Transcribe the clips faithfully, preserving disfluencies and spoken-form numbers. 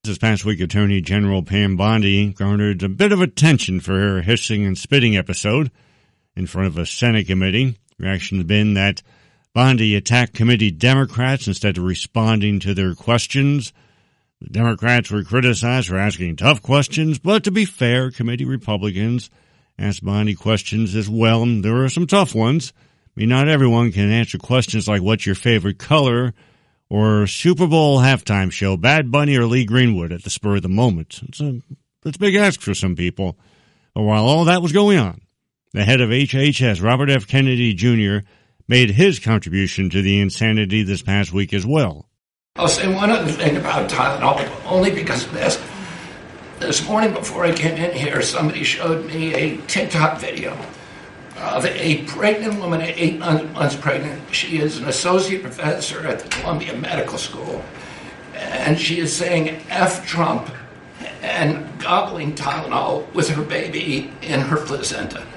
This past week, Attorney General Pam Bondi garnered a bit of attention for her hissing and spitting episode in front of a Senate committee. Reaction has been that Bondi attacked committee Democrats instead of responding to their questions. The Democrats were criticized for asking tough questions, but to be fair, committee Republicans asked Bondi questions as well, and there were some tough ones. I mean, not everyone can answer questions like what's your favorite color or Super Bowl halftime show, Bad Bunny or Lee Greenwood at the spur of the moment. It's a, it's a big ask for some people. But while all that was going on, the head of H H S, Robert F. Kennedy Junior, made his contribution to the insanity this past week as well. I'll say one other thing about Tylenol, only because of this. This morning before I came in here, somebody showed me a TikTok video of a pregnant woman, eight months pregnant. She is an associate professor at the Columbia Medical School, and she is saying F Trump and gobbling Tylenol with her baby in her placenta.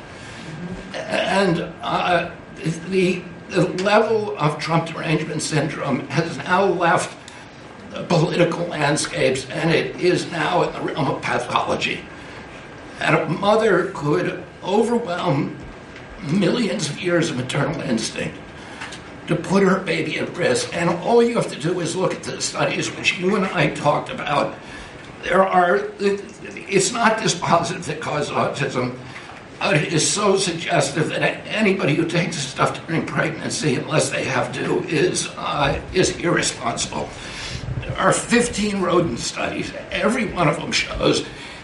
And uh, the, the level of Trump derangement syndrome has now left the political landscapes, and it is now in the realm of pathology. And a mother could overwhelm millions of years of maternal instinct to put her baby at risk. And all you have to do is look at the studies which you and I talked about. There are, it's not dispositive that causes autism, but it is so suggestive that anybody who takes this stuff during pregnancy, unless they have to, is uh, is irresponsible. There are fifteen rodent studies. Every one of them shows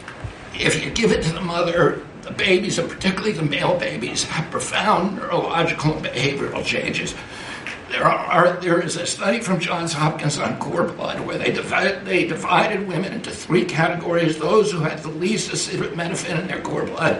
if you give it to the mother, the babies, and particularly the male babies, have profound neurological and behavioral changes. There are there is a study from Johns Hopkins on cord blood where they divided, they divided women into three categories: those who had the least acetaminophen in their cord blood,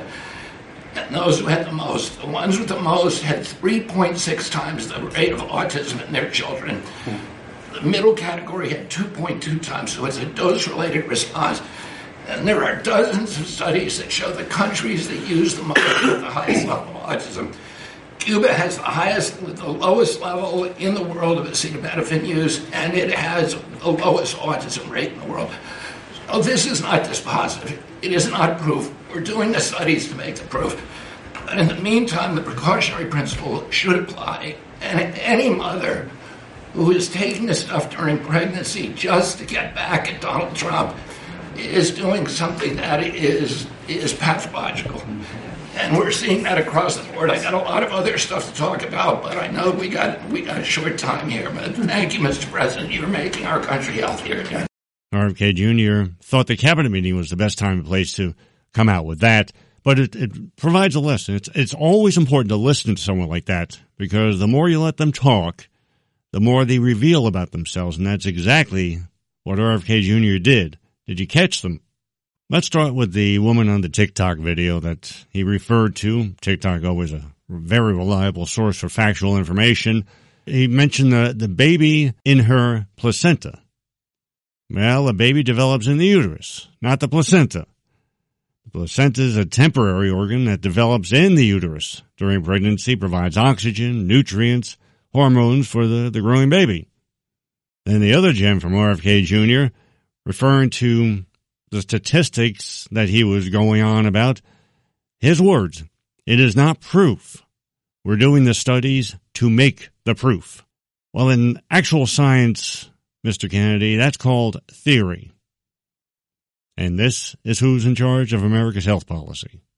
and those who had the most. The ones with the most had three point six times the rate of autism in their children. The middle category had two point two times, so it's a dose-related response. And there are dozens of studies that show the countries that use the most have the highest level of autism. Cuba has the highest, the lowest level in the world of acetaminophen use, and it has the lowest autism rate in the world. So this is not dispositive. It is not proof. We're doing the studies to make the proof. But in the meantime, the precautionary principle should apply. And any mother who is taking this stuff during pregnancy just to get back at Donald Trump is doing something that is is pathological. And we're seeing that across the board. I got a lot of other stuff to talk about, but I know we got we got a short time here. But thank you, Mister President. You're making our country healthier again. R F K Junior thought the cabinet meeting was the best time and place to come out with that, but it, it provides a lesson. It's it's always important to listen to someone like that, because the more you let them talk, the more they reveal about themselves, and that's exactly what R F K Junior did. Did you catch them? Let's start with the woman on the TikTok video that he referred to. TikTok always a very reliable source for factual information. He mentioned the, the baby in her placenta. Well, the baby develops in the uterus, not the placenta. The placenta is a temporary organ that develops in the uterus during pregnancy, provides oxygen, nutrients, hormones for the, the growing baby. Then the other gem from R F K Junior, referring to the statistics that he was going on about, his words, it is not proof. We're doing the studies to make the proof. Well, in actual science, Mister Kennedy, that's called theory. And this is who's in charge of America's health policy.